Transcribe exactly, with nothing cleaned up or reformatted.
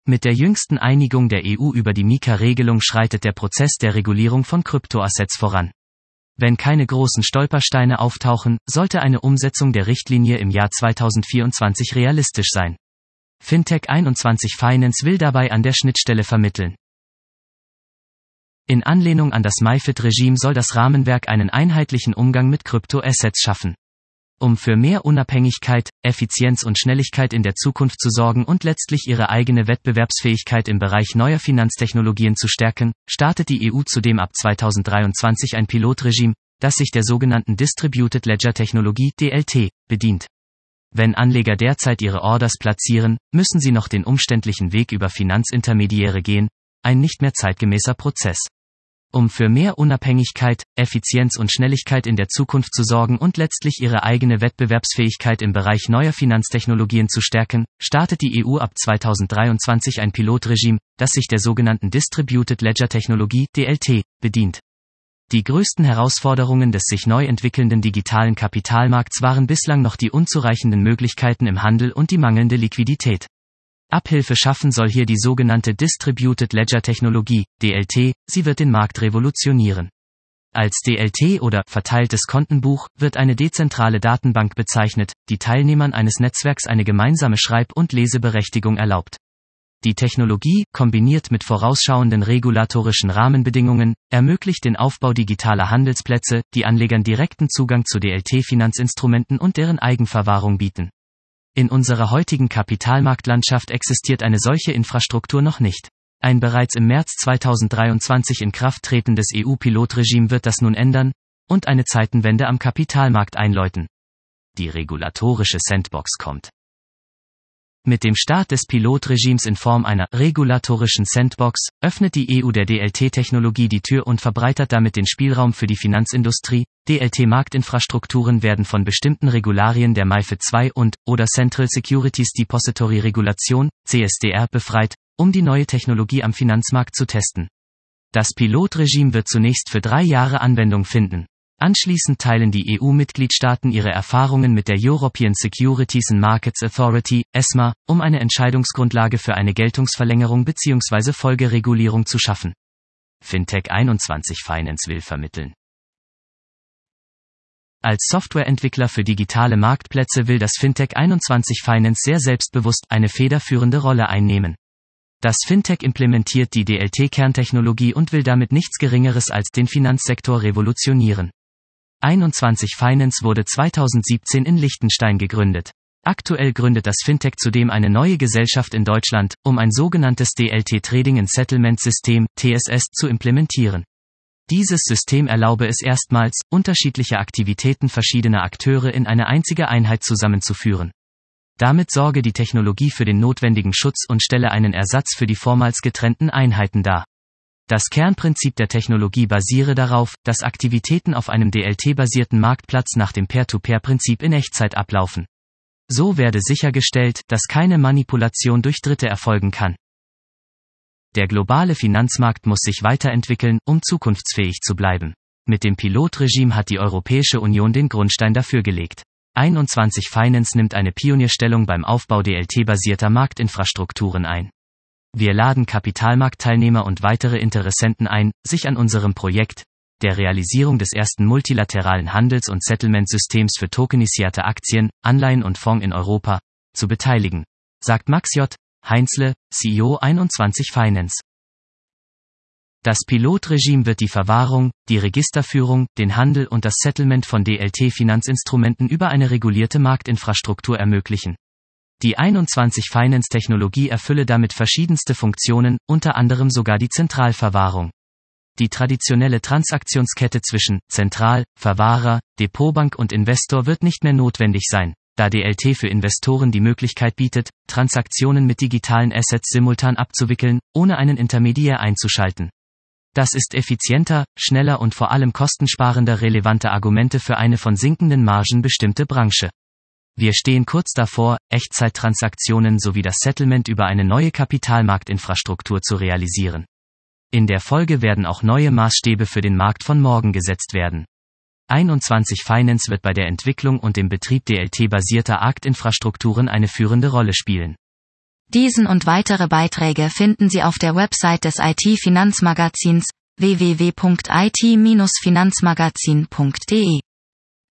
Mit der jüngsten Einigung der E U über die Mika-Regelung schreitet der Prozess der Regulierung von Kryptoassets voran. Wenn keine großen Stolpersteine auftauchen, sollte eine Umsetzung der Richtlinie im Jahr zweitausendvierundzwanzig realistisch sein. Fintech einundzwanzig Finance will dabei an der Schnittstelle vermitteln. In Anlehnung an das MiFID-Regime soll das Rahmenwerk einen einheitlichen Umgang mit Kryptoassets schaffen. Um für mehr Unabhängigkeit, Effizienz und Schnelligkeit in der Zukunft zu sorgen und letztlich ihre eigene Wettbewerbsfähigkeit im Bereich neuer Finanztechnologien zu stärken, startet die E U zudem ab zweitausenddreiundzwanzig ein Pilotregime, das sich der sogenannten Distributed Ledger Technologie D L T bedient. Wenn Anleger derzeit ihre Orders platzieren, müssen sie noch den umständlichen Weg über Finanzintermediäre gehen, ein nicht mehr zeitgemäßer Prozess. Um für mehr Unabhängigkeit, Effizienz und Schnelligkeit in der Zukunft zu sorgen und letztlich ihre eigene Wettbewerbsfähigkeit im Bereich neuer Finanztechnologien zu stärken, startet die E U ab zweitausenddreiundzwanzig ein Pilotregime, das sich der sogenannten Distributed Ledger Technologie D L T bedient. Die größten Herausforderungen des sich neu entwickelnden digitalen Kapitalmarkts waren bislang noch die unzureichenden Möglichkeiten im Handel und die mangelnde Liquidität. Abhilfe schaffen soll hier die sogenannte Distributed Ledger Technologie, D L T, sie wird den Markt revolutionieren. Als D L T oder verteiltes Kontenbuch wird eine dezentrale Datenbank bezeichnet, die Teilnehmern eines Netzwerks eine gemeinsame Schreib- und Leseberechtigung erlaubt. Die Technologie, kombiniert mit vorausschauenden regulatorischen Rahmenbedingungen, ermöglicht den Aufbau digitaler Handelsplätze, die Anlegern direkten Zugang zu D L T-Finanzinstrumenten und deren Eigenverwahrung bieten. In unserer heutigen Kapitalmarktlandschaft existiert eine solche Infrastruktur noch nicht. Ein bereits im März zweitausenddreiundzwanzig in Kraft tretendes E U-Pilotregime wird das nun ändern und eine Zeitenwende am Kapitalmarkt einläuten. Die regulatorische Sandbox kommt. Mit dem Start des Pilotregimes in Form einer regulatorischen Sandbox öffnet die E U der D L T-Technologie die Tür und verbreitert damit den Spielraum für die Finanzindustrie. D L T-Marktinfrastrukturen werden von bestimmten Regularien der MiFID zwei und oder Central Securities Depository Regulation, C S D R, befreit, um die neue Technologie am Finanzmarkt zu testen. Das Pilotregime wird zunächst für drei Jahre Anwendung finden. Anschließend teilen die E U-Mitgliedstaaten ihre Erfahrungen mit der European Securities and Markets Authority, ESMA, um eine Entscheidungsgrundlage für eine Geltungsverlängerung bzw. Folgeregulierung zu schaffen. Fintech einundzwanzig Finance will vermitteln. Als Softwareentwickler für digitale Marktplätze will das Fintech einundzwanzig Finance sehr selbstbewusst eine federführende Rolle einnehmen. Das Fintech implementiert die D L T-Kerntechnologie und will damit nichts Geringeres als den Finanzsektor revolutionieren. einundzwanzig Finance wurde zweitausendsiebzehn in Liechtenstein gegründet. Aktuell gründet das Fintech zudem eine neue Gesellschaft in Deutschland, um ein sogenanntes D L T Trading and Settlement System, T S S, zu implementieren. Dieses System erlaube es erstmals, unterschiedliche Aktivitäten verschiedener Akteure in eine einzige Einheit zusammenzuführen. Damit sorge die Technologie für den notwendigen Schutz und stelle einen Ersatz für die vormals getrennten Einheiten dar. Das Kernprinzip der Technologie basiere darauf, dass Aktivitäten auf einem D L T-basierten Marktplatz nach dem Peer-to-Peer-Prinzip in Echtzeit ablaufen. So werde sichergestellt, dass keine Manipulation durch Dritte erfolgen kann. Der globale Finanzmarkt muss sich weiterentwickeln, um zukunftsfähig zu bleiben. Mit dem Pilotregime hat die Europäische Union den Grundstein dafür gelegt. einundzwanzig Finance nimmt eine Pionierstellung beim Aufbau D L T-basierter Marktinfrastrukturen ein. Wir laden Kapitalmarktteilnehmer und weitere Interessenten ein, sich an unserem Projekt, der Realisierung des ersten multilateralen Handels- und Settlement-Systems für tokenisierte Aktien, Anleihen und Fonds in Europa, zu beteiligen, sagt Max J. Heinzle, C E O einundzwanzig Finance. Das Pilotregime wird die Verwahrung, die Registerführung, den Handel und das Settlement von D L T-Finanzinstrumenten über eine regulierte Marktinfrastruktur ermöglichen. Die einundzwanzig Finance-Technologie erfülle damit verschiedenste Funktionen, unter anderem sogar die Zentralverwahrung. Die traditionelle Transaktionskette zwischen Zentral-, Verwahrer, Depotbank und Investor wird nicht mehr notwendig sein, da D L T für Investoren die Möglichkeit bietet, Transaktionen mit digitalen Assets simultan abzuwickeln, ohne einen Intermediär einzuschalten. Das ist effizienter, schneller und vor allem kostensparender relevante Argumente für eine von sinkenden Margen bestimmte Branche. Wir stehen kurz davor, Echtzeittransaktionen sowie das Settlement über eine neue Kapitalmarktinfrastruktur zu realisieren. In der Folge werden auch neue Maßstäbe für den Markt von morgen gesetzt werden. einundzwanzig Finance wird bei der Entwicklung und dem Betrieb D L T-basierter Marktinfrastrukturen eine führende Rolle spielen. Diesen und weitere Beiträge finden Sie auf der Website des I T-Finanzmagazins w w w punkt i t Bindestrich finanzmagazin punkt d e.